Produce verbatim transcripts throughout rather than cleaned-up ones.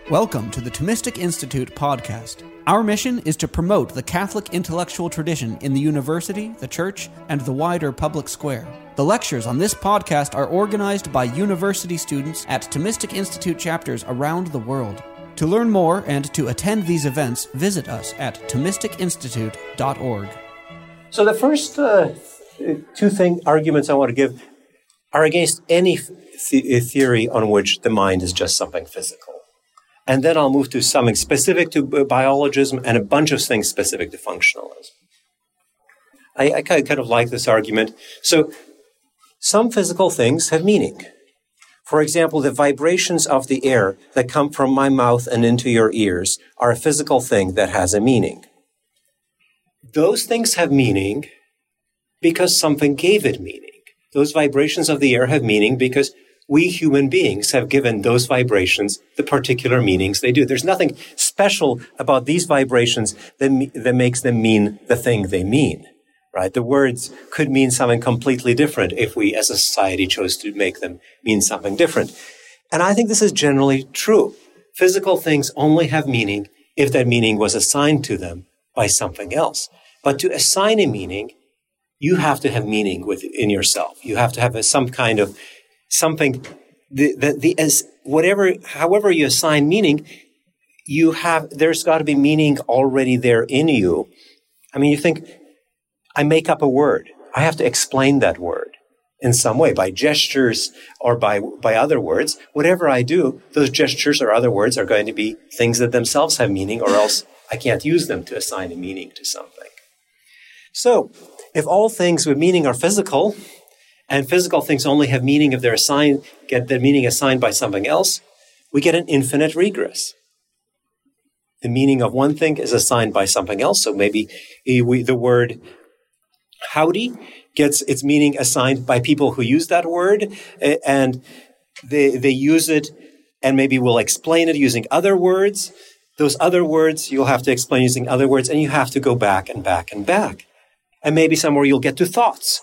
Welcome to the Thomistic Institute podcast. Our mission is to promote the Catholic intellectual tradition in the university, the church, and the wider public square. The lectures on this podcast are organized by university students at Thomistic Institute chapters around the world. To learn more and to attend these events, visit us at Thomistic Institute dot org. So the first uh, two thing arguments I want to give are against any th- theory on which the mind is just something physical. And then I'll move to something specific to biologism and a bunch of things specific to functionalism. I, I kind of like this argument. So some physical things have meaning. For example, the vibrations of the air that come from my mouth and into your ears are a physical thing that has a meaning. Those things have meaning because something gave it meaning. Those vibrations of the air have meaning because we human beings have given those vibrations the particular meanings they do. There's nothing special about these vibrations that, that makes them mean the thing they mean, right? The words could mean something completely different if we as a society chose to make them mean something different. And I think this is generally true. Physical things only have meaning if that meaning was assigned to them by something else. But to assign a meaning, you have to have meaning within yourself. You have to have a, some kind of something, the, the, the, as whatever, however you assign meaning, you have, there's got to be meaning already there in you. I mean, you think, I make up a word. I have to explain that word in some way, by gestures or by, by other words. Whatever I do, those gestures or other words are going to be things that themselves have meaning, or else I can't use them to assign a meaning to something. So, if all things with meaning are physical, and physical things only have meaning if they're assigned, get their meaning assigned by something else, we get an infinite regress. The meaning of one thing is assigned by something else. So maybe we, the word howdy gets its meaning assigned by people who use that word, and they, they use it, and maybe we'll explain it using other words. Those other words you'll have to explain using other words, and you have to go back and back and back. And maybe somewhere you'll get to thoughts.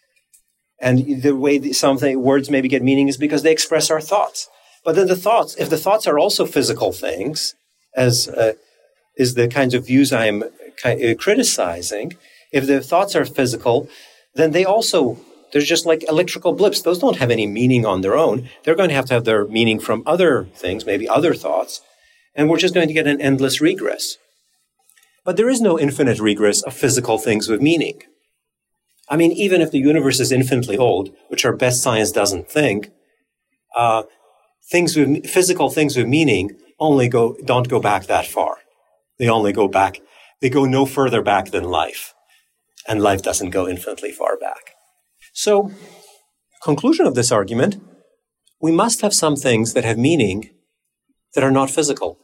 And the way the, some words maybe get meaning is because they express our thoughts. But then the thoughts, if the thoughts are also physical things, as uh, is the kinds of views I am uh, criticizing, if the thoughts are physical, then they also, they're just like electrical blips. Those don't have any meaning on their own. They're going to have to have their meaning from other things, maybe other thoughts. And we're just going to get an endless regress. But there is no infinite regress of physical things with meaning. I mean, even if the universe is infinitely old, which our best science doesn't think, uh, things with physical things with meaning only go don't go back that far. They only go back. They go no further back than life, and life doesn't go infinitely far back. So, conclusion of this argument: we must have some things that have meaning that are not physical.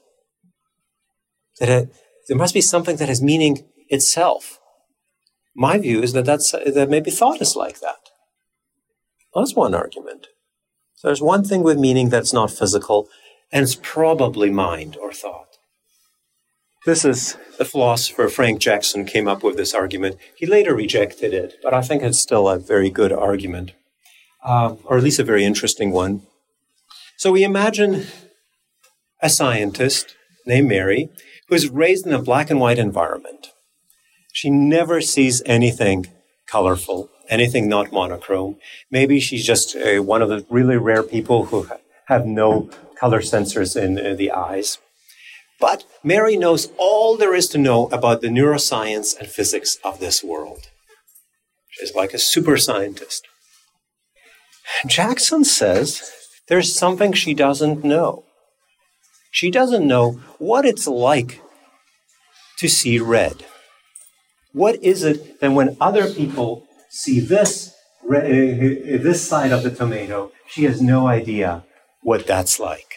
That have, there must be something that has meaning itself. My view is that that's, that maybe thought is like that. Well, that's one argument. So there's one thing with meaning that's not physical, and it's probably mind or thought. This is the philosopher Frank Jackson came up with this argument. He later rejected it, but I think it's still a very good argument, uh, or at least a very interesting one. So we imagine a scientist named Mary who is raised in a black and white environment. She never sees anything colorful, anything not monochrome. Maybe she's just uh, one of the really rare people who ha- have no color sensors in uh, the eyes. But Mary knows all there is to know about the neuroscience and physics of this world. She's like a super scientist. Jackson says there's something she doesn't know. She doesn't know what it's like to see red. What is it that when other people see this, uh, this side of the tomato, she has no idea what that's like?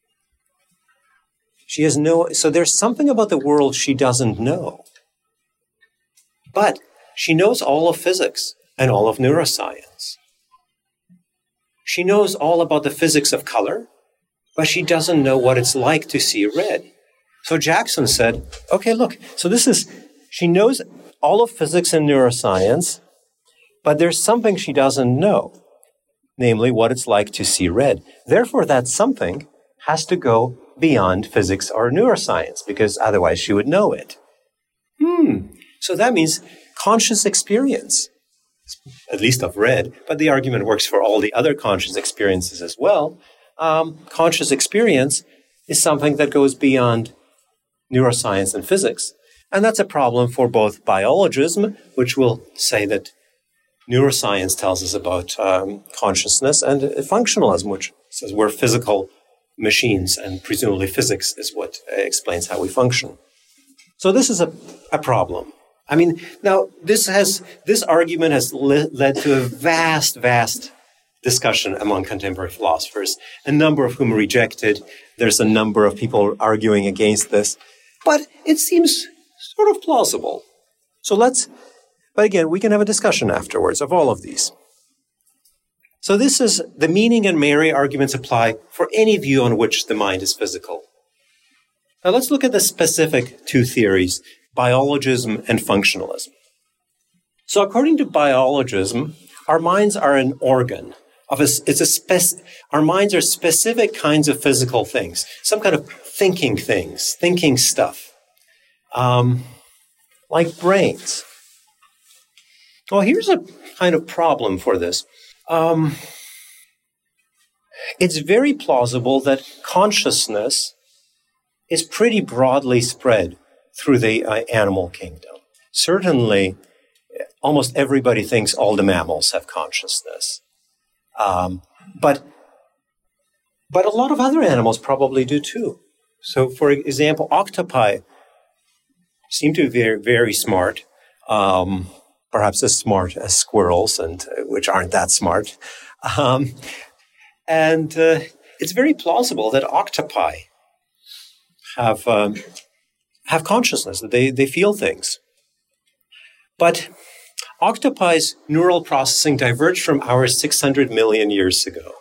She has no, so there's something about the world she doesn't know. But she knows all of physics and all of neuroscience. She knows all about the physics of color, but she doesn't know what it's like to see red. So Jackson said, okay, look, so this is, she knows all of physics and neuroscience, but there's something she doesn't know, namely what it's like to see red. Therefore, that something has to go beyond physics or neuroscience, because otherwise she would know it. Hmm. So that means conscious experience, at least of red, but the argument works for all the other conscious experiences as well. Um, conscious experience is something that goes beyond neuroscience and physics. And that's a problem for both biologism, which will say that neuroscience tells us about um, consciousness, and functionalism, which says we're physical machines, and presumably physics is what explains how we function. So this is a, a problem. I mean, now this has this argument has le- led to a vast, vast discussion among contemporary philosophers, a number of whom reject it. There's a number of people arguing against this, but it seems sort of plausible. So let's, but again, we can have a discussion afterwards of all of these. So this is the meaning and Mary arguments apply for any view on which the mind is physical. Now let's look at the specific two theories, biologism and functionalism. So according to biologism, our minds are an organ of a, it's a spec, our minds are specific kinds of physical things, some kind of thinking things, thinking stuff, um, like brains. Well, here's a kind of problem for this. Um, it's very plausible that consciousness is pretty broadly spread through the uh, animal kingdom. Certainly, almost everybody thinks all the mammals have consciousness. Um, but, but a lot of other animals probably do too. So, for example, octopi seem to be very, very smart, um, perhaps as smart as squirrels, and uh, which aren't that smart. Um, and uh, it's very plausible that octopi have um, have consciousness, that they, they feel things. But octopi's neural processing diverged from ours six hundred million years ago.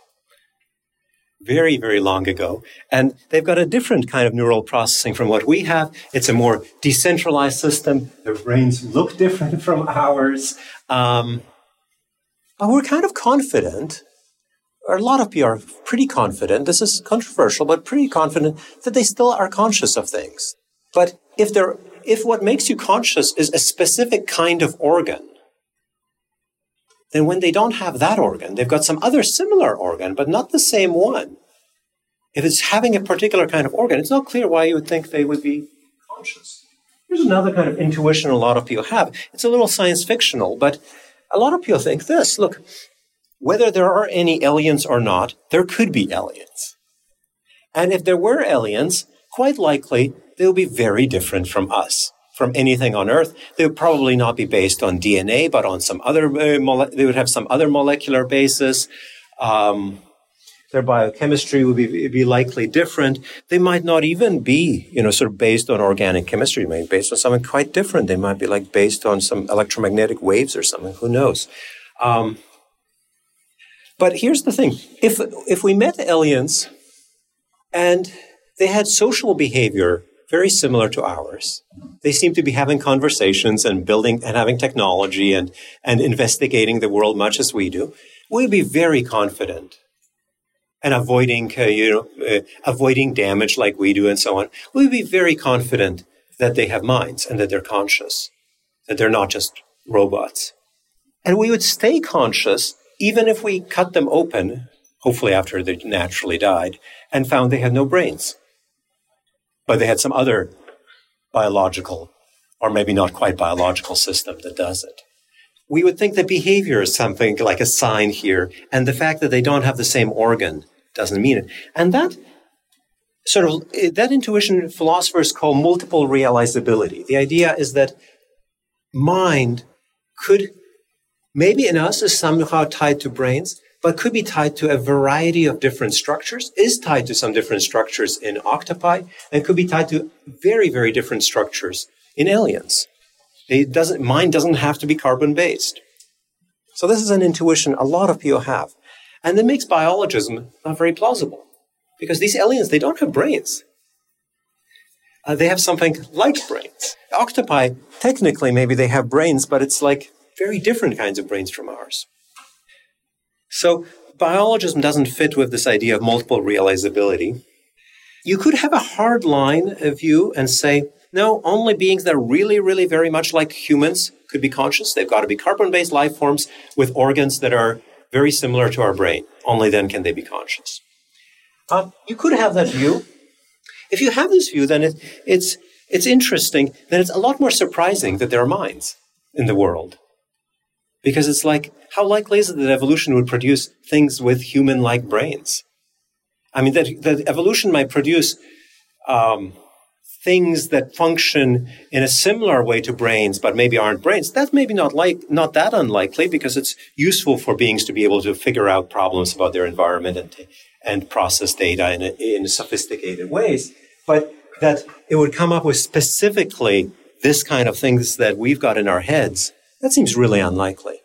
Very, very long ago. And they've got a different kind of neural processing from what we have. It's a more decentralized system. Their brains look different from ours. Um, but we're kind of confident, or a lot of people are pretty confident, this is controversial, but pretty confident that they still are conscious of things. But if they're, if what makes you conscious is a specific kind of organ, then when they don't have that organ, they've got some other similar organ, but not the same one. If it's having a particular kind of organ, it's not clear why you would think they would be conscious. Here's another kind of intuition a lot of people have. It's a little science fictional, but a lot of people think this. Look, whether there are any aliens or not, there could be aliens. And if there were aliens, quite likely they will be very different from us. From anything on Earth. They would probably not be based on D N A, but on some other, uh, mole- they would have some other molecular basis. Um, their biochemistry would be, be likely different. They might not even be, you know, sort of based on organic chemistry. They might be based on something quite different. They might be like based on some electromagnetic waves or something. Who knows? Um, but here's the thing. If, if we met aliens and they had social behavior very similar to ours. They seem to be having conversations and building and having technology and, and investigating the world much as we do. We'd be very confident and avoiding, uh, you know, uh, avoiding damage like we do and so on. We'd be very confident that they have minds and that they're conscious, that they're not just robots. And we would stay conscious even if we cut them open, hopefully after they naturally died, and found they had no brains. But they had some other biological, or maybe not quite biological system that does it. We would think that behavior is something like a sign here, and the fact that they don't have the same organ doesn't mean it. And that sort of, that intuition philosophers call multiple realizability. The idea is that mind could, maybe in us is somehow tied to brains, but could be tied to a variety of different structures, is tied to some different structures in octopi, and could be tied to very, very different structures in aliens. It doesn't, mind doesn't have to be carbon-based. So this is an intuition a lot of people have. And it makes biologism not very plausible, because these aliens, they don't have brains. Uh, they have something like brains. Octopi, technically, maybe they have brains, but it's like very different kinds of brains from ours. So biologism doesn't fit with this idea of multiple realizability. You could have a hard line view and say, no, only beings that are really, really very much like humans could be conscious. They've got to be carbon-based life forms with organs that are very similar to our brain. Only then can they be conscious. Uh, you could have that view. If you have this view, then it, it's it's interesting. Then it's a lot more surprising that there are minds in the world. Because it's like, how likely is it that evolution would produce things with human-like brains? I mean, that, that evolution might produce um, things that function in a similar way to brains, but maybe aren't brains. That's maybe not like not that unlikely, because it's useful for beings to be able to figure out problems about their environment and and process data in, a, in sophisticated ways. But that it would come up with specifically this kind of things that we've got in our heads, that seems really unlikely.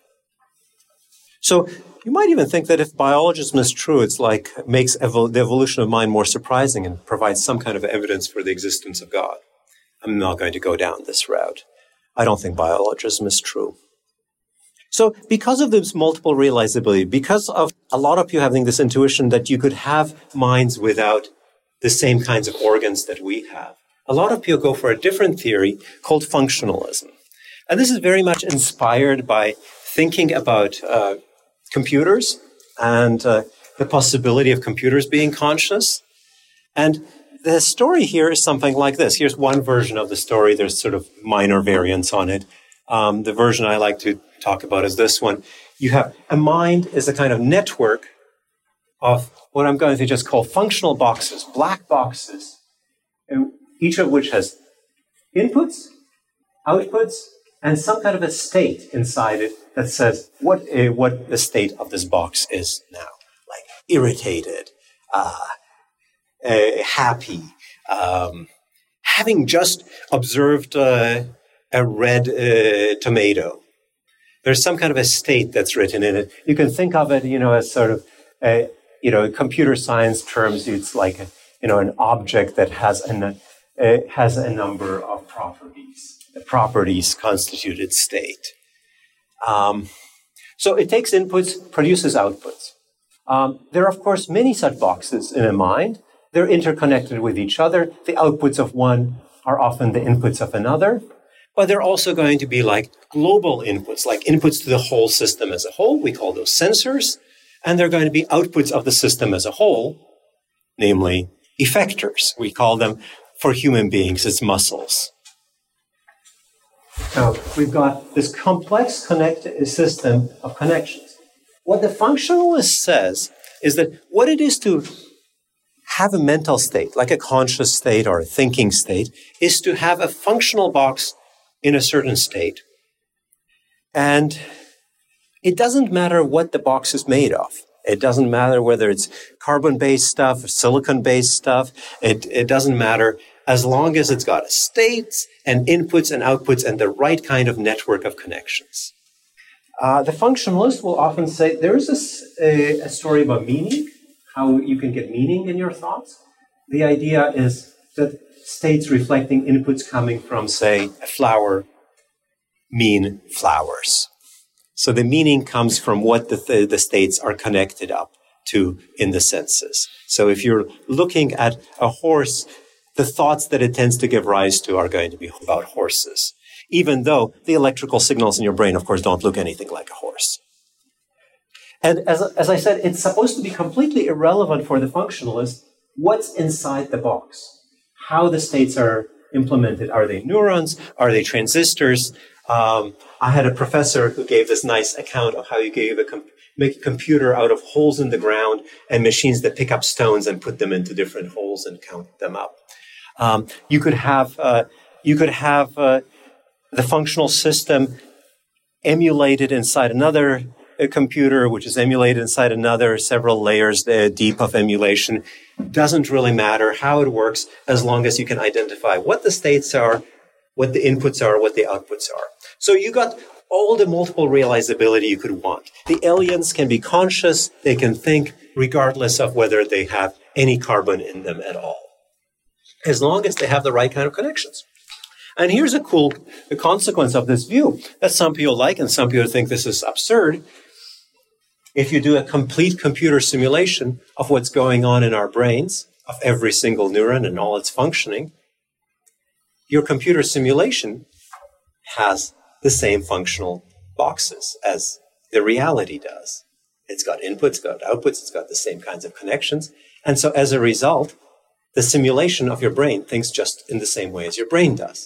So you might even think that if biologism is true, it's like makes evol- the evolution of mind more surprising and provides some kind of evidence for the existence of God. I'm not going to go down this route. I don't think biologism is true. So because of this multiple realizability, because of a lot of you having this intuition that you could have minds without the same kinds of organs that we have, a lot of people go for a different theory called functionalism. And this is very much inspired by thinking about uh, computers and uh, the possibility of computers being conscious. And the story here is something like this. Here's one version of the story. There's sort of minor variants on it. Um, the version I like to talk about is this one. You have a mind is a kind of network of what I'm going to just call functional boxes, black boxes, each of which has inputs, outputs, and some kind of a state inside it that says what uh, what the state of this box is now. Like irritated, uh, uh, happy, um, having just observed uh, a red uh, tomato. There's some kind of a state that's written in it. You can think of it, you know, as sort of, uh, you know, in computer science terms, it's like, a, you know, an object that has an, uh, has a number of properties. The properties constitute its state. Um, so it takes inputs, produces outputs. Um, there are, of course, many such boxes in a mind. They're interconnected with each other. The outputs of one are often the inputs of another. But they're also going to be like global inputs, like inputs to the whole system as a whole. We call those sensors. And they're going to be outputs of the system as a whole, namely effectors. We call them, for human beings, it's muscles. So we've got this complex connected system of connections. What the functionalist says is that what it is to have a mental state, like a conscious state or a thinking state, is to have a functional box in a certain state. And it doesn't matter what the box is made of. It doesn't matter whether it's carbon-based stuff or silicon-based stuff. It, it doesn't matter as long as it's got states and inputs and outputs and the right kind of network of connections. Uh, the functionalist will often say there's a, a, a story about meaning, how you can get meaning in your thoughts. The idea is that states reflecting inputs coming from, say, a flower mean flowers. So the meaning comes from what the, th- the states are connected up to in the senses. So if you're looking at a horse, the thoughts that it tends to give rise to are going to be about horses, even though the electrical signals in your brain, of course, don't look anything like a horse. And as, as I said, it's supposed to be completely irrelevant for the functionalist what's inside the box, how the states are implemented. Are they neurons? Are they transistors? Um, I had a professor who gave this nice account of how you gave a com- make a computer out of holes in the ground and machines that pick up stones and put them into different holes and count them up. Um, you could have uh, you could have uh, the functional system emulated inside another uh, computer, which is emulated inside another, several layers uh, deep of emulation. Doesn't really matter how it works as long as you can identify what the states are, what the inputs are, what the outputs are. So you got all the multiple realizability you could want. The aliens can be conscious, they can think, regardless of whether they have any carbon in them at all, as long as they have the right kind of connections. And here's a cool the consequence of this view that some people like and some people think this is absurd. If you do a complete computer simulation of what's going on in our brains, of every single neuron and all its functioning, your computer simulation has the same functional boxes as the reality does. It's got inputs, got outputs, it's got the same kinds of connections. And so as a result, the simulation of your brain thinks just in the same way as your brain does.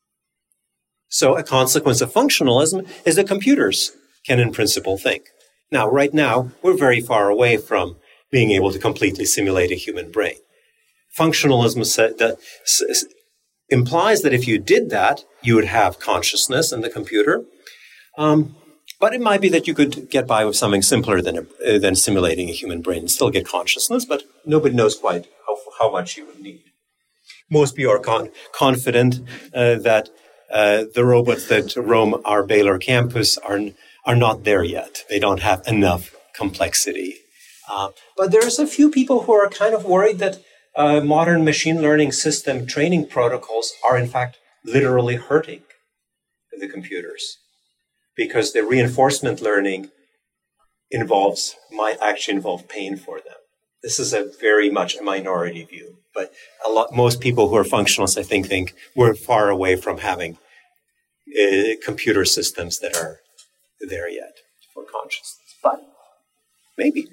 So a consequence of functionalism is that computers can in principle think. Now, right now, we're very far away from being able to completely simulate a human brain. Functionalism said that, s- implies that if you did that, you would have consciousness in the computer. Um, but it might be that you could get by with something simpler than, a, uh, than simulating a human brain and still get consciousness, but nobody knows quite how, how much you would need. Most people are con- confident uh, that uh, the robots that roam our Baylor campus are, are not there yet. They don't have enough complexity. Uh, but there's a few people who are kind of worried that uh, modern machine learning system training protocols are in fact literally hurting the computers, because the reinforcement learning involves, might actually involve pain for them. This is a very much a minority view, but a lot, most people who are functionalists, I think, think we're far away from having uh, computer systems that are there yet for consciousness. But maybe.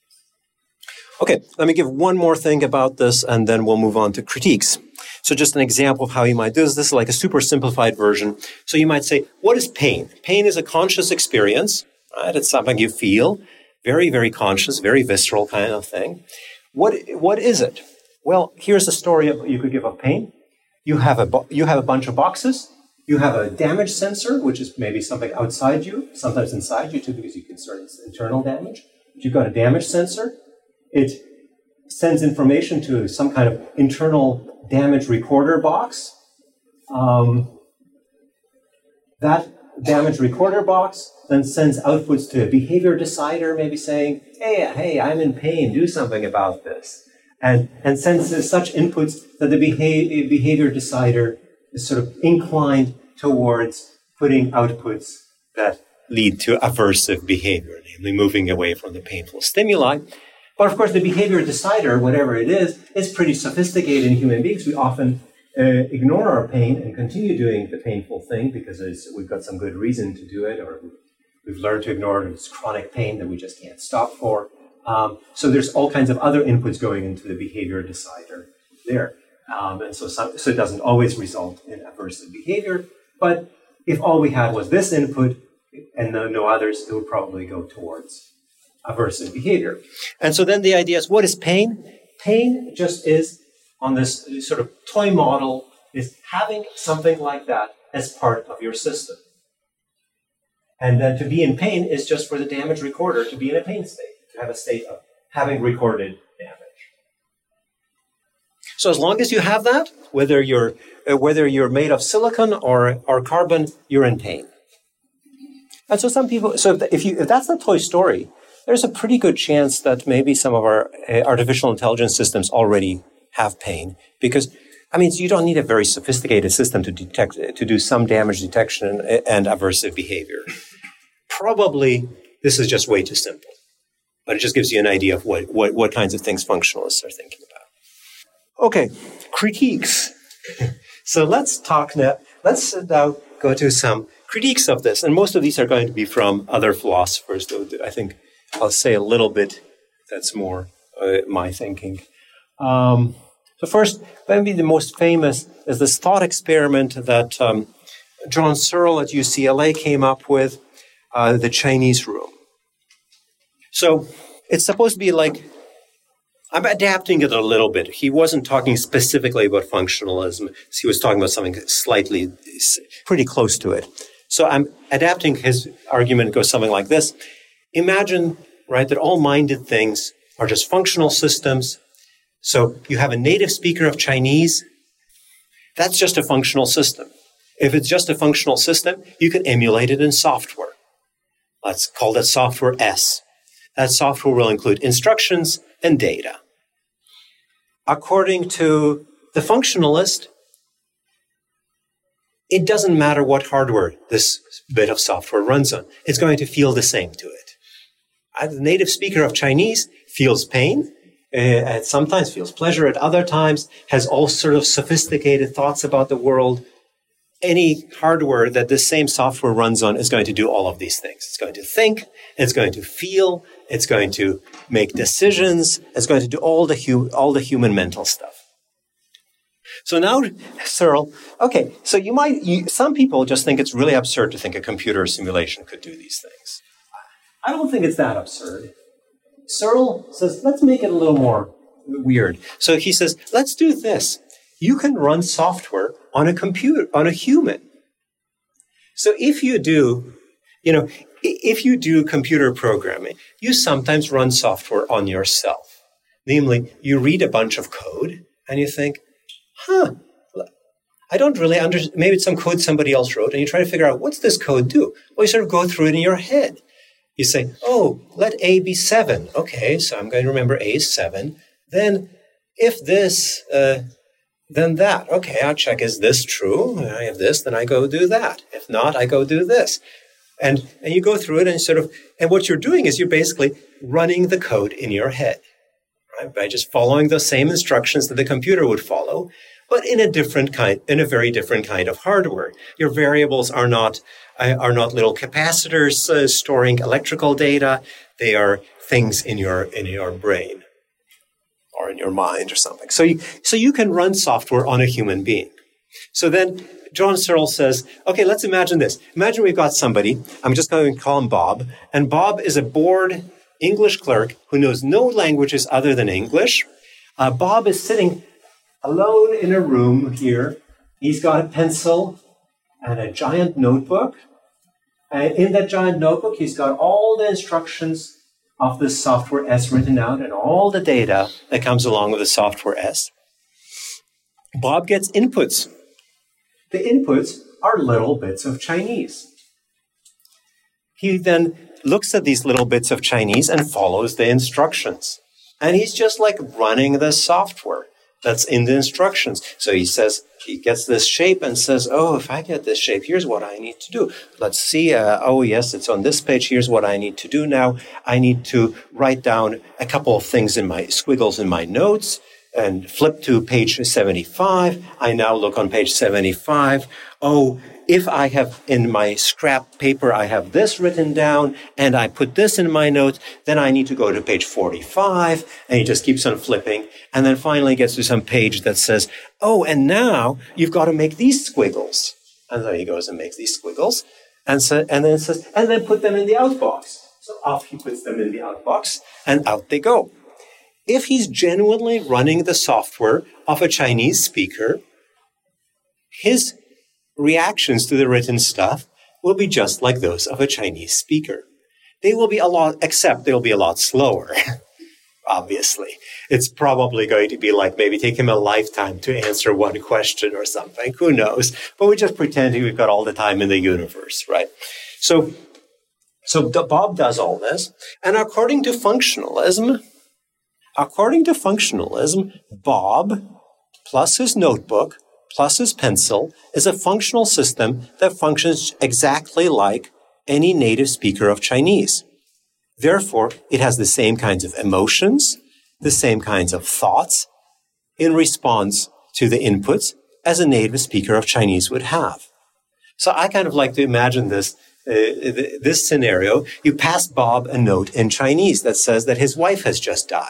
Okay, let me give one more thing about this, and then we'll move on to critiques. So just an example of how you might do this. This is like a super simplified version. So you might say, what is pain? Pain is a conscious experience, right? It's something you feel, very, very conscious, very visceral kind of thing. What, what is it? Well, here's a story of, you could give of pain. You have a, bo- you have a bunch of boxes. You have a damage sensor, which is maybe something outside you, sometimes inside you too, because you can start internal damage. If you've got a damage sensor, it sends information to some kind of internal damage recorder box. Um, that damage recorder box then sends outputs to a behavior decider, maybe saying, hey, hey, I'm in pain, do something about this. And, and sends such inputs that the behavior, behavior decider is sort of inclined towards putting outputs that lead to aversive behavior, namely moving away from the painful stimuli. But of course, the behavior decider, whatever it is, is pretty sophisticated in human beings. We often uh, ignore our pain and continue doing the painful thing because it's, we've got some good reason to do it, or we've learned to ignore it. It's chronic pain that we just can't stop for. Um, so there's all kinds of other inputs going into the behavior decider there. Um, and so, some, so it doesn't always result in aversive behavior. But if all we had was this input and no, no others, it would probably go towards aversive behavior. And so then the idea is, what is pain? Pain just is, on this sort of toy model, is having something like that as part of your system. And then to be in pain is just for the damage recorder to be in a pain state, to have a state of having recorded damage. So as long as you have that, whether you're uh, whether you're made of silicon or, or carbon, you're in pain. And so some people, so if you if that's the toy story, there's a pretty good chance that maybe some of our uh, artificial intelligence systems already have pain, because, I mean, you don't need a very sophisticated system to detect, to do some damage detection and, and aversive behavior. Probably this is just way too simple, but it just gives you an idea of what, what, what kinds of things functionalists are thinking about. Okay, critiques. So let's talk now, let's now go to some critiques of this, and most of these are going to be from other philosophers, though I think I'll say a little bit that's more uh, my thinking. Um, so first, maybe the most famous is this thought experiment that um, John Searle at U C L A came up with, uh, the Chinese room. So it's supposed to be like, I'm adapting it a little bit. He wasn't talking specifically about functionalism. He was talking about something slightly, pretty close to it. So I'm adapting his argument. It goes something like this. Imagine, right, that all minded things are just functional systems. So you have a native speaker of Chinese. That's just a functional system. If it's just a functional system, you can emulate it in software. Let's call that software S. That software will include instructions and data. According to the functionalist, it doesn't matter what hardware this bit of software runs on. It's going to feel the same to it. The native speaker of Chinese feels pain. uh, sometimes feels pleasure, at other times has all sort of sophisticated thoughts about the world. Any hardware that this same software runs on is going to do all of these things. It's going to think, it's going to feel, it's going to make decisions, it's going to do all the hu- all the human mental stuff. So now, Searle, okay, so you might, you, some people just think it's really absurd to think a computer simulation could do these things. I don't think it's that absurd. Searle says, let's make it a little more weird. So he says, let's do this. You can run software on a computer, on a human. So if you do, you know, if you do computer programming, you sometimes run software on yourself. Namely, you read a bunch of code and you think, huh, I don't really understand. Maybe it's some code somebody else wrote, and you try to figure out, what's this code do? Well, you sort of go through it in your head. You say, oh, let A be seven. Okay, so I'm going to remember A is seven. Then if this, uh, then that. Okay, I'll check, is this true? I have this, then I go do that. If not, I go do this. And, and you go through it and sort of, and what you're doing is you're basically running the code in your head, right? By just following the same instructions that the computer would follow, but in a different kind, in a very different kind of hardware. Your variables are not uh, are not little capacitors uh, storing electrical data. They are things in your in your brain or in your mind or something. So you, so you can run software on a human being. So then John Searle says, okay, let's imagine this. Imagine we've got somebody, I'm just going to call him Bob, and Bob is a bored English clerk who knows no languages other than English. Uh, Bob is sitting alone in a room here. He's got a pencil and a giant notebook. And in that giant notebook, he's got all the instructions of the software S written out and all the data that comes along with the software S. Bob gets inputs. The inputs are little bits of Chinese. He then looks at these little bits of Chinese and follows the instructions. And he's just like running the software that's in the instructions. So he says, he gets this shape and says, oh, if I get this shape, here's what I need to do. Let's see. Uh, oh, yes, it's on this page. Here's what I need to do now. I need to write down a couple of things in my squiggles in my notes and flip to page seventy-five. I now look on page seventy-five. Oh, if I have in my scrap paper, I have this written down and I put this in my notes, then I need to go to page forty-five, and he just keeps on flipping, and then finally gets to some page that says, oh, and now you've got to make these squiggles. And so he goes and makes these squiggles, and so, and then says, and then put them in the outbox. So off he puts them in the outbox, and out they go. If he's genuinely running the software of a Chinese speaker, his reactions to the written stuff will be just like those of a Chinese speaker. They will be a lot, except they'll be a lot slower, obviously. It's probably going to be like maybe take him a lifetime to answer one question or something. Who knows? But we just pretend we've got all the time in the universe, right? So, so Bob does all this. And according to functionalism, according to functionalism, Bob plus his notebook plus his pencil is a functional system that functions exactly like any native speaker of Chinese. Therefore, it has the same kinds of emotions, the same kinds of thoughts in response to the inputs as a native speaker of Chinese would have. So I kind of like to imagine this, uh, this scenario. You pass Bob a note in Chinese that says that his wife has just died.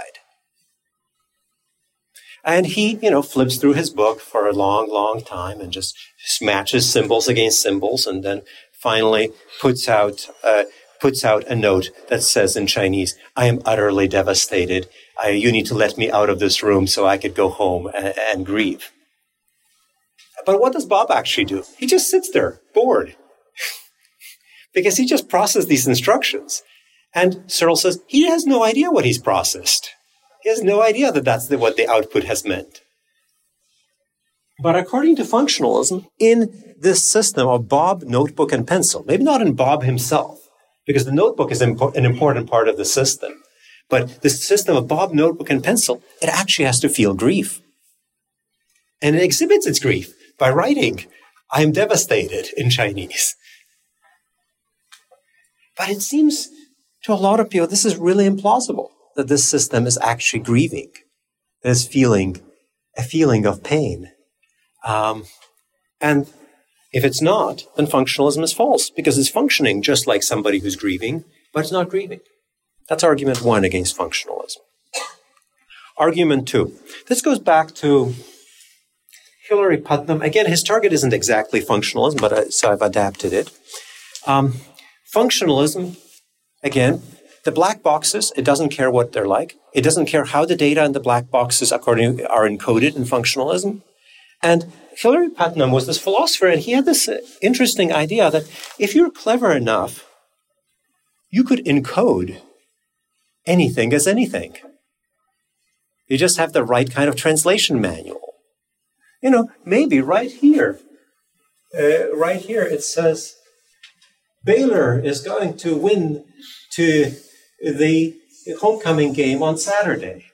And he, you know, flips through his book for a long, long time and just matches symbols against symbols, and then finally puts out uh, puts out a note that says in Chinese, "I am utterly devastated. I, you need to let me out of this room so I could go home and, and grieve." But what does Bob actually do? He just sits there, bored, because he just processed these instructions. And Searle says he has no idea what he's processed. He has no idea that that's the, what the output has meant. But according to functionalism, in this system of Bob, notebook, and pencil, maybe not in Bob himself, because the notebook is impo- an important part of the system, but the system of Bob, notebook, and pencil, it actually has to feel grief. And it exhibits its grief by writing, "I am devastated" in Chinese. But it seems to a lot of people this is really implausible. that this system is actually grieving, is feeling a feeling of pain. Um, and if it's not, then functionalism is false, because it's functioning just like somebody who's grieving, but it's not grieving. That's argument one against functionalism. Argument two. This goes back to Hilary Putnam. Again, his target isn't exactly functionalism, but I, so I've adapted it. Um, functionalism, again, the black boxes, it doesn't care what they're like. It doesn't care how the data in the black boxes according, are encoded in functionalism. And Hilary Putnam was this philosopher, and he had this uh, interesting idea that if you're clever enough, you could encode anything as anything. You just have the right kind of translation manual. You know, maybe right here, uh, right here it says, Baylor is going to win to the homecoming game on Saturday.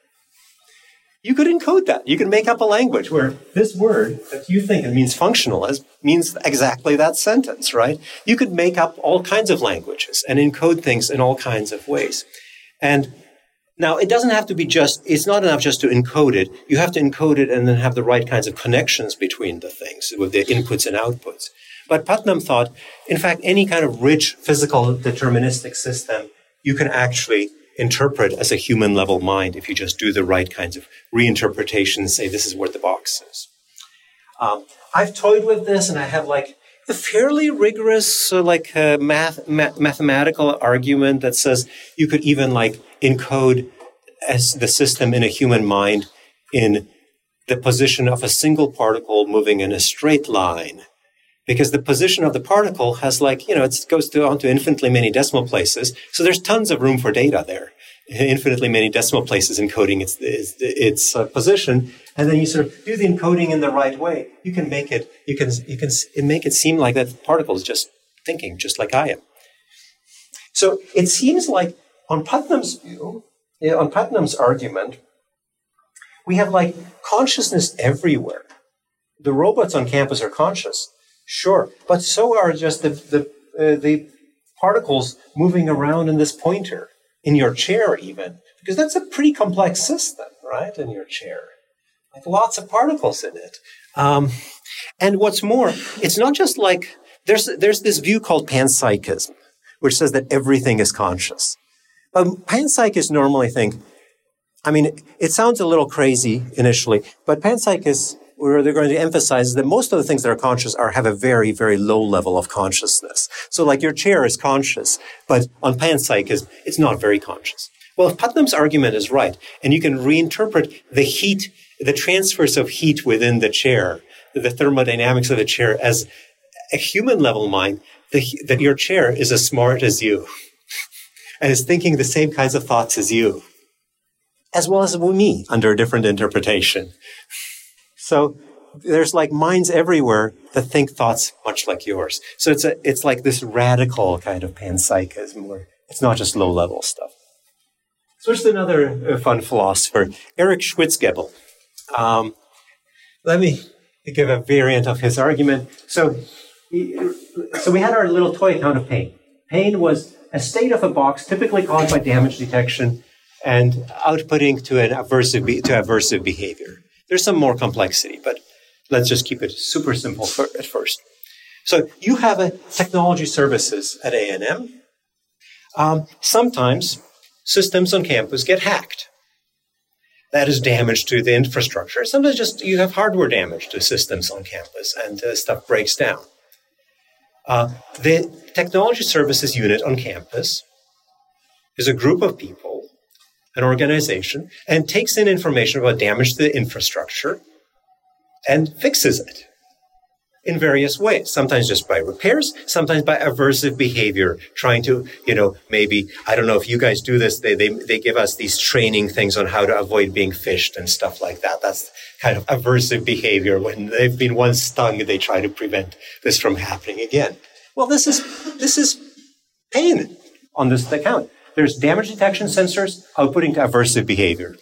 You could encode that. You could make up a language where this word that you think it means functionalist means exactly that sentence, right? You could make up all kinds of languages and encode things in all kinds of ways. And now, it doesn't have to be just, it's not enough just to encode it. You have to encode it and then have the right kinds of connections between the things with the inputs and outputs. But Putnam thought, in fact, any kind of rich physical deterministic system, you can actually interpret as a human level mind if you just do the right kinds of reinterpretations, say this is where the box is. Um, I've toyed with this, and I have like a fairly rigorous uh, like uh, math, ma- mathematical argument that says you could even like encode as the system in a human mind in the position of a single particle moving in a straight line. Because the position of the particle has like, you know, it goes to, onto infinitely many decimal places. So there's tons of room for data there. Infinitely many decimal places encoding its, its, its uh, position. And then you sort of do the encoding in the right way. You can make it, you can, you can make it seem like that particle is just thinking, just like I am. So it seems like on Putnam's view, on Putnam's argument, we have like consciousness everywhere. The robots on campus are conscious. Sure, but so are just the the, uh, the particles moving around in this pointer, in your chair even, because that's a pretty complex system, right, in your chair. Like lots of particles in it. Um, and what's more, it's not just like, there's, there's this view called panpsychism, which says that everything is conscious. But panpsychists normally think, I mean, it sounds a little crazy initially, but panpsychists, where they're going to emphasize that most of the things that are conscious are have a very, very low level of consciousness. So like your chair is conscious, but on panpsychism, it's not very conscious. Well, if Putnam's argument is right, and you can reinterpret the heat, the transfers of heat within the chair, the thermodynamics of the chair as a human level mind, the, that your chair is as smart as you and is thinking the same kinds of thoughts as you, as well as me under a different interpretation. So there's like minds everywhere that think thoughts much like yours. So it's a, it's like this radical kind of panpsychism where it's not just low-level stuff. So there's another fun philosopher, Erich Schwitzgebel. Um, let me give a variant of his argument. So, so we had our little toy account of pain. Pain was a state of a box typically caused by damage detection and outputting to an aversive be- to aversive behavior. There's some more complexity, but let's just keep it super simple for, at first. So you have a technology services at A and M. Um, sometimes systems on campus get hacked. That is damage to the infrastructure. Sometimes just you have hardware damage to systems on campus and uh, stuff breaks down. Uh, the technology services unit on campus is a group of people, an organization, and takes in information about damage to the infrastructure and fixes it in various ways, sometimes just by repairs, sometimes by aversive behavior, trying to, you know, maybe, I don't know if you guys do this, they, they, they give us these training things on how to avoid being phished and stuff like that. That's kind of aversive behavior. When they've been once stung, they try to prevent this from happening again. Well, this is, this is pain on this account. There's damage detection sensors outputting to aversive behavior.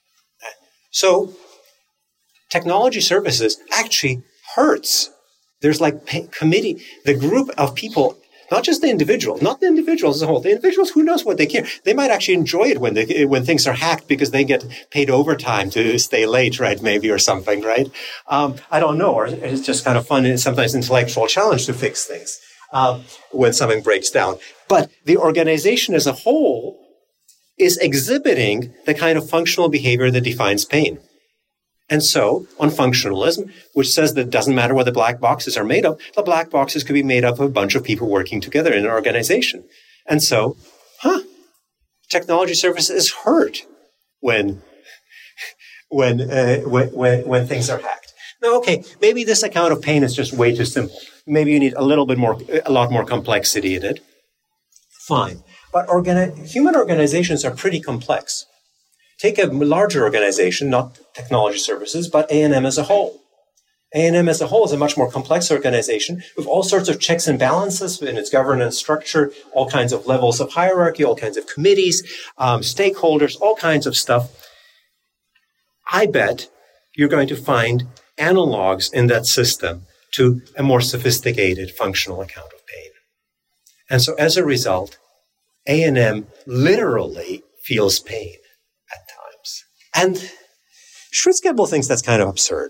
So technology services actually hurts. There's like committee, the group of people Not just the individual, not the individuals as a whole. The individuals, who knows what they care? They might actually enjoy it when they, when things are hacked because they get paid overtime to stay late, right? Maybe, or something, right? Um, I don't know. Or it's just kind of fun and sometimes intellectual challenge to fix things um, when something breaks down. But the organization as a whole is exhibiting the kind of functional behavior that defines pain. And so, on functionalism, which says that it doesn't matter what the black boxes are made of, the black boxes could be made up of a bunch of people working together in an organization. And so, huh, technology services hurt when, when, uh, when, when, when things are hacked. Now, okay, maybe this account of pain is just way too simple. Maybe you need a little bit more, a lot more complexity in it. Fine. But organi- human organizations are pretty complex. Take a larger organization, not technology services, but A and M as a whole. A and M as a whole is a much more complex organization with all sorts of checks and balances in its governance structure, all kinds of levels of hierarchy, all kinds of committees, um, stakeholders, all kinds of stuff. I bet you're going to find analogs in that system to a more sophisticated functional account of pain. And so as a result, A and M literally feels pain at times. And Schwitzgebel thinks that's kind of absurd.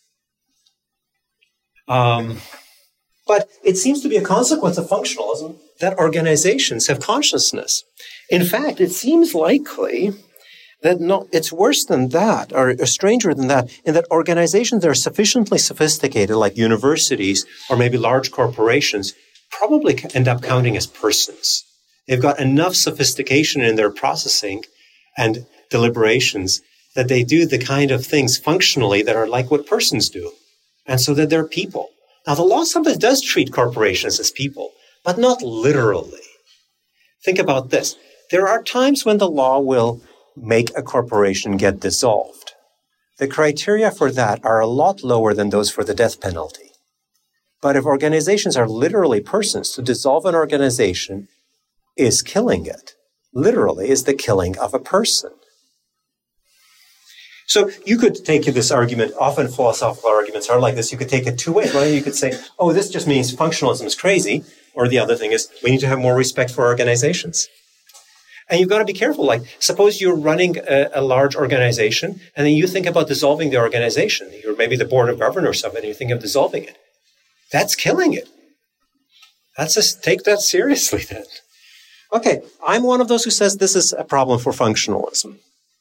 Um, but it seems to be a consequence of functionalism that organizations have consciousness. In fact, it seems likely that no, it's worse than that, or, or stranger than that, in that organizations that are sufficiently sophisticated, like universities or maybe large corporations, probably end up counting as persons. They've got enough sophistication in their processing and deliberations that they do the kind of things functionally that are like what persons do. And so that they're people. Now, the law sometimes does treat corporations as people, but not literally. Think about this. There are times when the law will make a corporation get dissolved. The criteria for that are a lot lower than those for the death penalty. But if organizations are literally persons, to dissolve an organization is killing it. Literally is the killing of a person. So you could take this argument, often philosophical arguments are like this, you could take it two ways. One, you could say, oh, this just means functionalism is crazy. Or the other thing is, we need to have more respect for organizations. And you've got to be careful. Like, suppose you're running a, a large organization, and then you think about dissolving the organization. You're maybe the board of governors or something, and you think of dissolving it. That's killing it. That's just, take that seriously then. Okay, I'm one of those who says this is a problem for functionalism.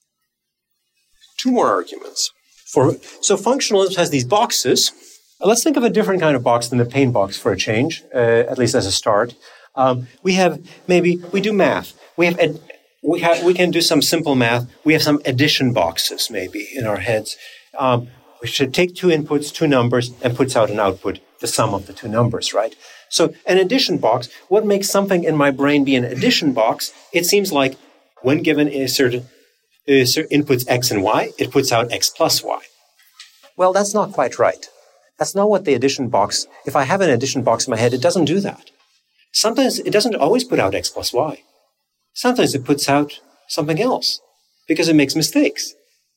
Two more arguments. For, so functionalism has these boxes. Let's think of a different kind of box than the pain box for a change, uh, at least as a start. Um, we have maybe, we do math. We have, ed, we have, we can do some simple math. We have some addition boxes maybe in our heads. Um, we should take two inputs, two numbers, and puts out an output, the sum of the two numbers, right? So an addition box, what makes something in my brain be an addition box? It seems like when given a certain Uh, so inputs x and y, it puts out x plus y. Well, that's not quite right. That's not what the addition box, if I have an addition box in my head, it doesn't do that. Sometimes it doesn't always put out x plus y. Sometimes it puts out something else because it makes mistakes.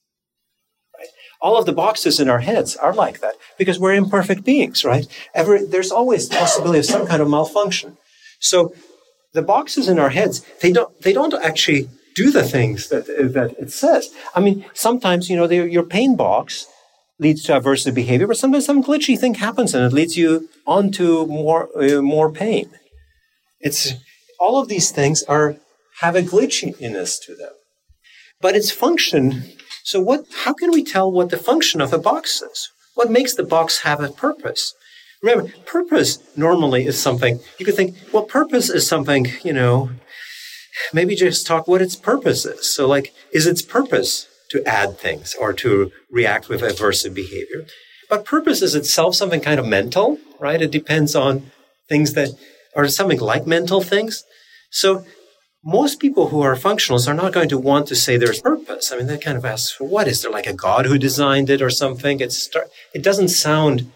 Right? All of the boxes in our heads are like that because we're imperfect beings, right? Every, there's always the possibility of some kind of malfunction. So the boxes in our heads, they don't, they don't actually do the things that that it says. I mean, sometimes, you know, your pain box leads to aversive behavior, but sometimes some glitchy thing happens and it leads you onto more uh, more pain. It's all of these things are have a glitchiness to them, but its function. So, what? How can we tell what the function of a box is? What makes the box have a purpose? Remember, purpose normally is something you could think. Well, purpose is something, you know. Maybe just talk what its purpose is. So, like, is its purpose to add things or to react with aversive behavior? But purpose is itself something kind of mental, right? It depends on things that are something like mental things. So most people who are functionalists are not going to want to say there's purpose. I mean, they kind of ask, what is there, like a God who designed it or something? It's, it doesn't sound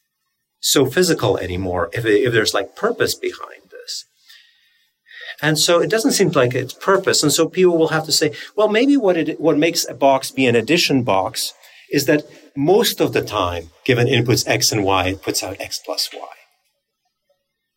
so physical anymore if, it, if there's like purpose behind this. And so it doesn't seem like it's purpose. And so people will have to say, well, maybe what it, what makes a box be an addition box is that most of the time, given inputs x and y, it puts out x plus y.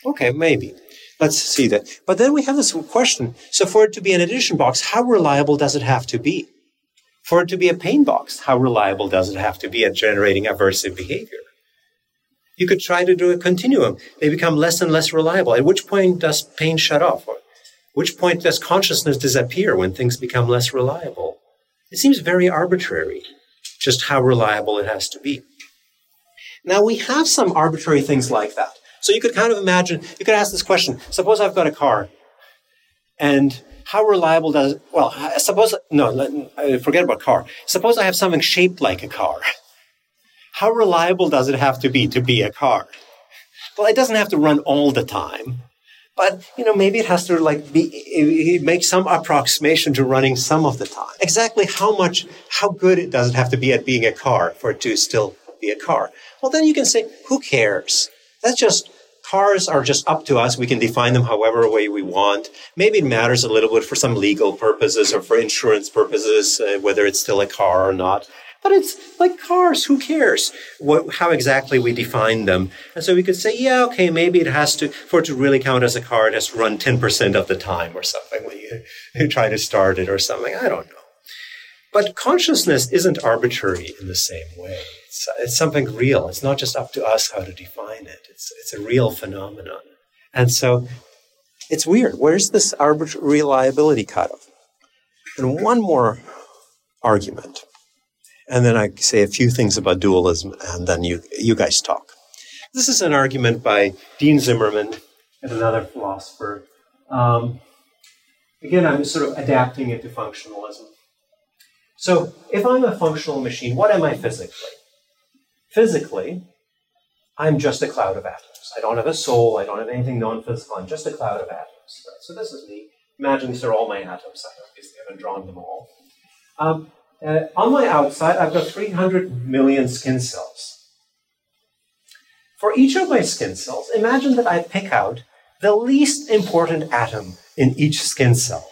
Okay, maybe. Let's see that. But then we have this question. So for it to be an addition box, how reliable does it have to be? For it to be a pain box, how reliable does it have to be at generating aversive behavior? You could try to do a continuum. They become less and less reliable. At which point does pain shut off? Or which point does consciousness disappear when things become less reliable? It seems very arbitrary, just how reliable it has to be. Now, we have some arbitrary things like that. So you could kind of imagine, you could ask this question, suppose I've got a car, and how reliable does it, well, suppose, no, forget about car. Suppose I have something shaped like a car. How reliable does it have to be to be a car? Well, it doesn't have to run all the time, but, you know, maybe it has to, like, be, make some approximation to running some of the time. Exactly how much, how good it does it have to be at being a car for it to still be a car? Well, then you can say, who cares? That's just, cars are just up to us. We can define them however way we want. Maybe it matters a little bit for some legal purposes or for insurance purposes, uh, whether it's still a car or not. But it's like cars, who cares what, how exactly we define them? And so we could say, yeah, okay, maybe it has to, for it to really count as a car, it has to run ten percent of the time or something when you, you try to start it or something. I don't know. But consciousness isn't arbitrary in the same way. It's, it's something real. It's not just up to us how to define it. It's, it's a real phenomenon. And so it's weird. Where's this arbitrary reliability cutoff? And one more argument. And then I say a few things about dualism, and then you, you guys talk. This is an argument by Dean Zimmerman and another philosopher. Um, again, I'm sort of adapting it to functionalism. So if I'm a functional machine, what am I physically? Physically, I'm just a cloud of atoms. I don't have a soul. I don't have anything non-physical. I'm just a cloud of atoms. Right? So this is me. Imagine these are all my atoms. I obviously haven't drawn them all. Um, uh, on my outside, I've got three hundred million skin cells. For each of my skin cells, imagine that I pick out the least important atom in each skin cell.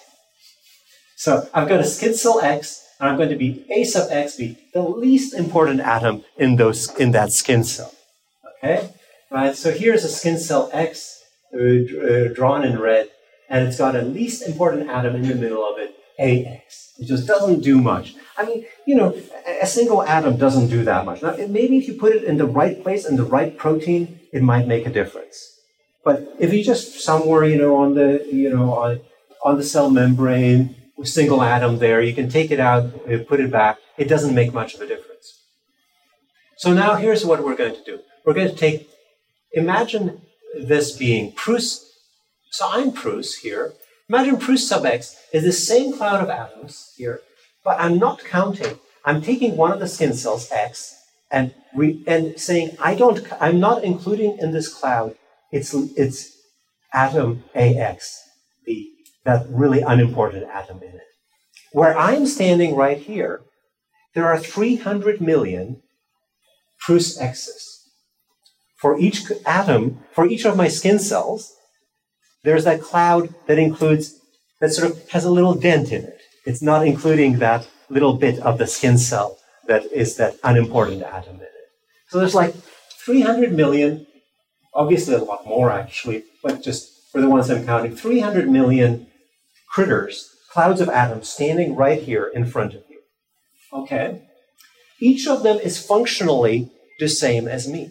So I've got a skin cell X, and I'm going to be A sub X be the least important atom in those in that skin cell. Okay? Right, so here's a skin cell X uh, uh, drawn in red, and it's got a least important atom in the middle of it, A X. It just doesn't do much. I mean, you know, a single atom doesn't do that much. Now, maybe if you put it in the right place, in the right protein, it might make a difference. But if you just somewhere, you know, on the, you know, on, on the cell membrane, a single atom there, you can take it out, put it back, it doesn't make much of a difference. So now here's what we're going to do. We're going to take, imagine this being Proust, so I'm Proust here. Imagine Proust sub X is the same cloud of atoms here, but I'm not counting. I'm taking one of the skin cells, X, and re, and saying I don't. I'm not including in this cloud its its atom A X, the that really unimportant atom in it. Where I'm standing right here, there are three hundred million Proust X's. For each atom, for each of my skin cells, there's that cloud that includes, that sort of has a little dent in it. It's not including that little bit of the skin cell that is that unimportant atom in it. So there's like three hundred million, obviously a lot more actually, but just for the ones I'm counting, three hundred million critters, clouds of atoms standing right here in front of you. Okay? Each of them is functionally the same as me.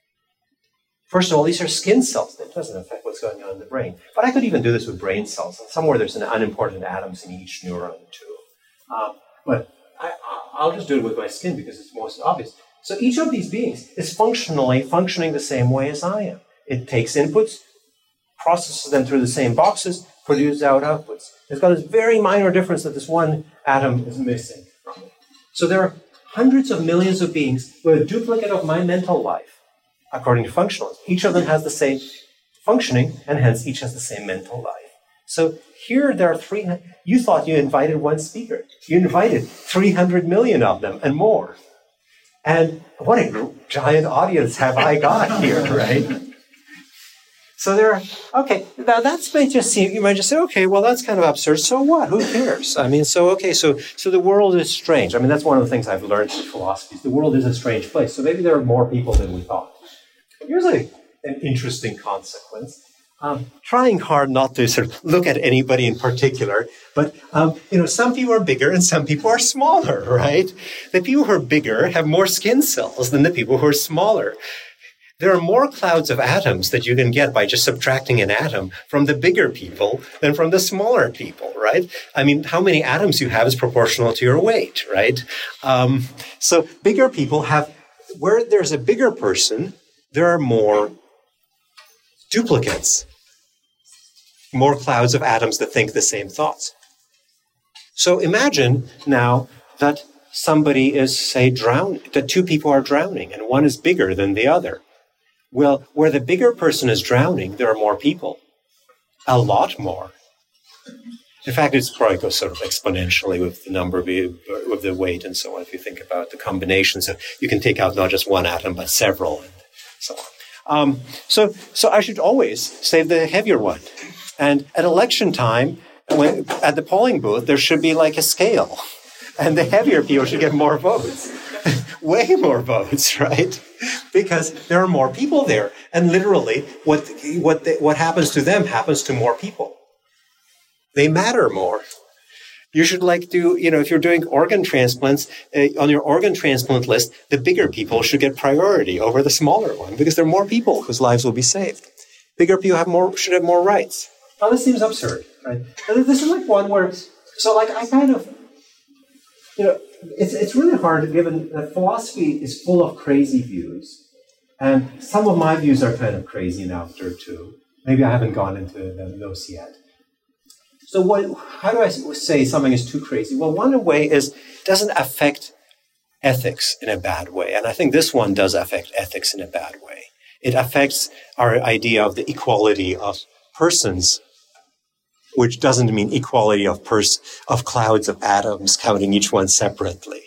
First of all, these are skin cells. That doesn't affect what's going on in the brain. But I could even do this with brain cells. Somewhere there's an unimportant atoms in each neuron, too. Um, but I, I'll just do it with my skin because it's most obvious. So each of these beings is functionally functioning the same way as I am. It takes inputs, processes them through the same boxes, produces out outputs. It's got this very minor difference that this one atom is missing from it. So there are hundreds of millions of beings with a duplicate of my mental life. According to functionalism, each of them has the same functioning, and hence each has the same mental life. So here there are three. You thought you invited one speaker. You invited three hundred million of them and more. And what a giant audience have I got here, right? So there are, okay, now that's may just seem, you might just say, okay, well, that's kind of absurd. So what? Who cares? I mean, so, okay, so so the world is strange. I mean, that's one of the things I've learned in philosophy. The world is a strange place. So maybe there are more people than we thought. Here's a, an interesting consequence. Um, trying hard not to sort of look at anybody in particular, but, um, you know, some people are bigger and some people are smaller, right? The people who are bigger have more skin cells than the people who are smaller. There are more clouds of atoms that you can get by just subtracting an atom from the bigger people than from the smaller people, right? I mean, how many atoms you have is proportional to your weight, right? Um, so bigger people have, where there's a bigger person, there are more duplicates, more clouds of atoms that think the same thoughts. So imagine now that somebody is, say, drowning, that two people are drowning and one is bigger than the other. Well, where the bigger person is drowning, there are more people. A lot more. In fact, it probably goes sort of exponentially with the number, of, with the weight and so on, if you think about the combinations. Of, you can take out not just one atom, but several, and so on. Um, so, so I should always save the heavier one. And at election time, when, at the polling booth, there should be like a scale. And the heavier people should get more votes. Way more votes, right? Because there are more people there. And literally, what what they, what happens to them happens to more people. They matter more. You should like do, you know, if you're doing organ transplants, uh, on your organ transplant list, the bigger people should get priority over the smaller one because there are more people whose lives will be saved. Bigger people have more should have more rights. Now, this seems absurd, right? This is like one where, so like I kind of, you know, it's it's really hard given that philosophy is full of crazy views. And some of my views are kind of crazy and out there too. Maybe I haven't gone into those yet. So what, how do I say something is too crazy? Well, one way is it doesn't affect ethics in a bad way. And I think this one does affect ethics in a bad way. It affects our idea of the equality of persons, which doesn't mean equality of pers- of clouds of atoms, counting each one separately.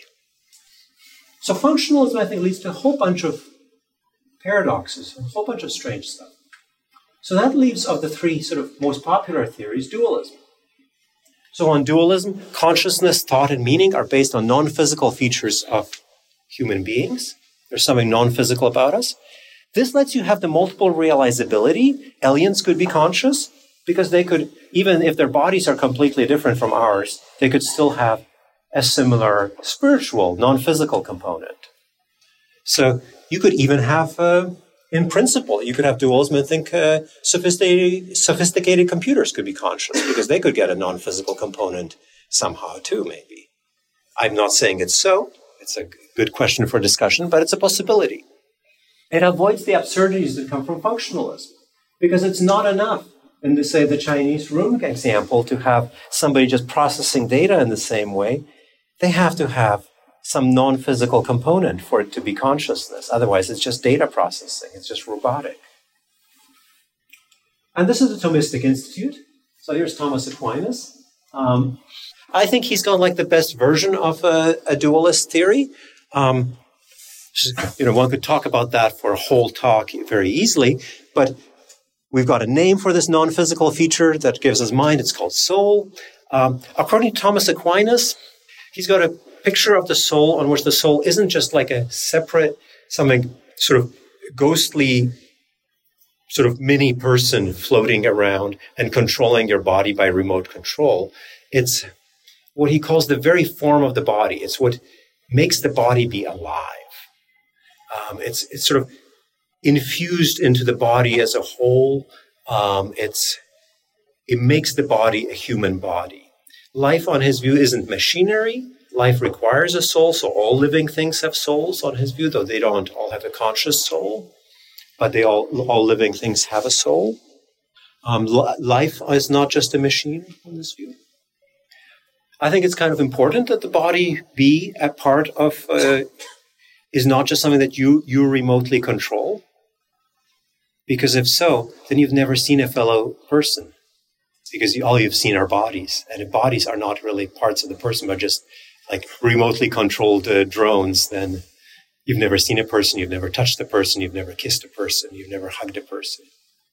So functionalism, I think, leads to a whole bunch of paradoxes, a whole bunch of strange stuff. So that leaves, of the three sort of most popular theories, dualism. So on dualism, consciousness, thought, and meaning are based on non-physical features of human beings. There's something non-physical about us. This lets you have the multiple realizability. Aliens could be conscious because they could, even if their bodies are completely different from ours, they could still have a similar spiritual, non-physical component. So you could even have, uh, in principle, you could have dualism and think uh, sophisticated, sophisticated computers could be conscious because they could get a non-physical component somehow too, maybe. I'm not saying it's so. It's a good question for discussion, but it's a possibility. It avoids the absurdities that come from functionalism because it's not enough, in, the, say, the Chinese room example, to have somebody just processing data in the same way. They have to have some non-physical component for it to be consciousness. Otherwise, it's just data processing. It's just robotic. And this is the Thomistic Institute. So here's Thomas Aquinas. Um, I think he's got like the best version of a, a dualist theory. Um, you know, one could talk about that for a whole talk very easily, but we've got a name for this non-physical feature that gives us mind. It's called soul. Um, according to Thomas Aquinas, he's got a picture of the soul on which the soul isn't just like a separate, something sort of ghostly, sort of mini person floating around and controlling your body by remote control. It's what he calls the very form of the body. It's what makes the body be alive. Um, it's it's sort of infused into the body as a whole. Um, it's it makes the body a human body. Life, on his view, isn't machinery. Life requires a soul, so all living things have souls, on his view, though they don't all have a conscious soul, but they all all living things have a soul. Um, l- life is not just a machine, on this view. I think it's kind of important that the body be a part of, uh, is not just something that you you remotely control, because if so, then you've never seen a fellow person, because you, all you've seen are bodies, and if bodies are not really parts of the person, but just like remotely controlled uh, drones, then you've never seen a person, you've never touched a person, you've never kissed a person, you've never hugged a person.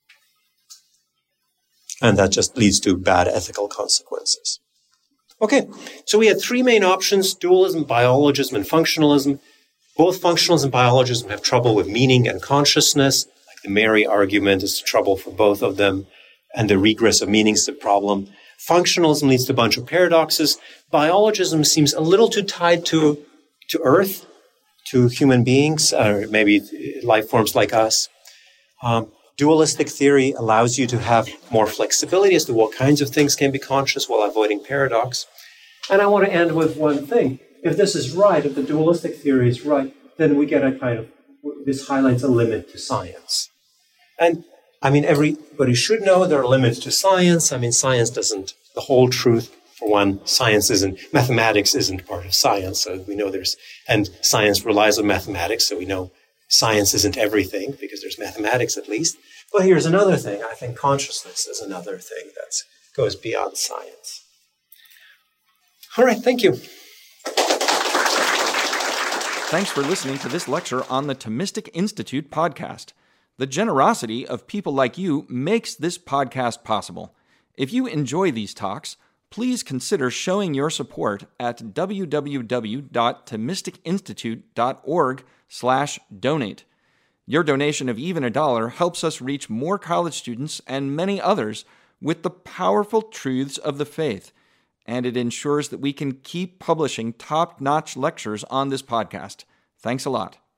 And that just leads to bad ethical consequences. Okay, so we had three main options: dualism, biologism, and functionalism. Both functionalism and biologism have trouble with meaning and consciousness. Like The Mary argument is trouble for both of them, and the regress of meaning is the problem. Functionalism leads to a bunch of paradoxes. Biologism seems a little too tied to, to Earth, to human beings, or maybe life forms like us. Um, dualistic theory allows you to have more flexibility as to what kinds of things can be conscious while avoiding paradox. And I want to end with one thing. If this is right, if the dualistic theory is right, then we get a kind of, this highlights a limit to science. And I mean, everybody should know there are limits to science. I mean, science doesn't, the whole truth, for one, science isn't, mathematics isn't part of science. So we know there's, and science relies on mathematics. So we know science isn't everything because there's mathematics at least. But here's another thing. I think consciousness is another thing that goes beyond science. All right. Thank you. Thanks for listening to this lecture on the Thomistic Institute podcast. The generosity of people like you makes this podcast possible. If you enjoy these talks, please consider showing your support at w w w dot thomistic institute dot org slash donate. Your donation of even a dollar helps us reach more college students and many others with the powerful truths of the faith, and it ensures that we can keep publishing top-notch lectures on this podcast. Thanks a lot.